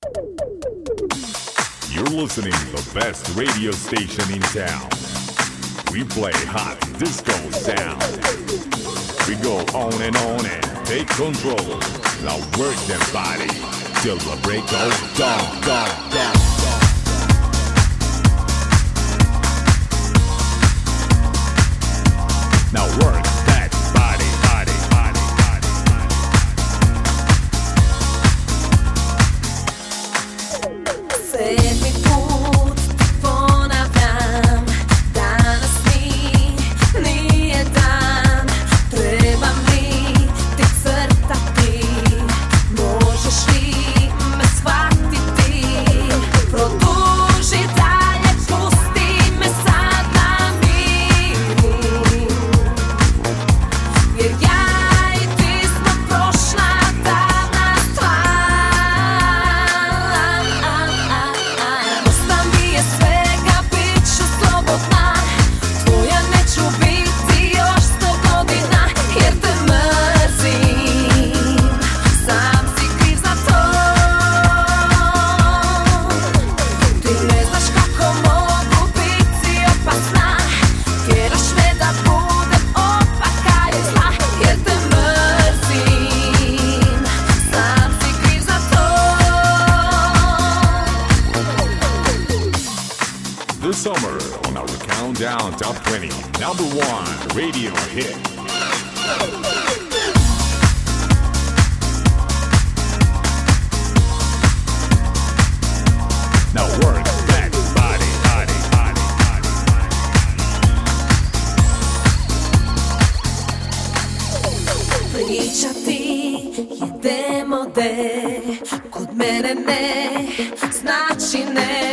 You're listening to the best radio station in town. We play hot disco sound. We go on and take control. Now work them body till the break of dawn, dawn, dawn. Now work that body, body, body, body. Sedmi put ponavljam, danas mi nije dan, treba mi ti crtati, možeš li me shvatiti, produži dalje, pusti me sad na miru, jer ja i ti smo prošla davna stvar. Ostavi je svega, bit ću slobodna, tvoja neću biti još 100 godina, jer te mrzim, sam si kriv za to. Ti ne znaš kako mogu biti opasna, tjeraš me da budem opaka i zla, jer te mrzim, sam si kriv za to. This summer on our countdown top 20, #1 radio hit. Now work that body, body, body, body. Pričati idemo de, kod mene ne znači ne.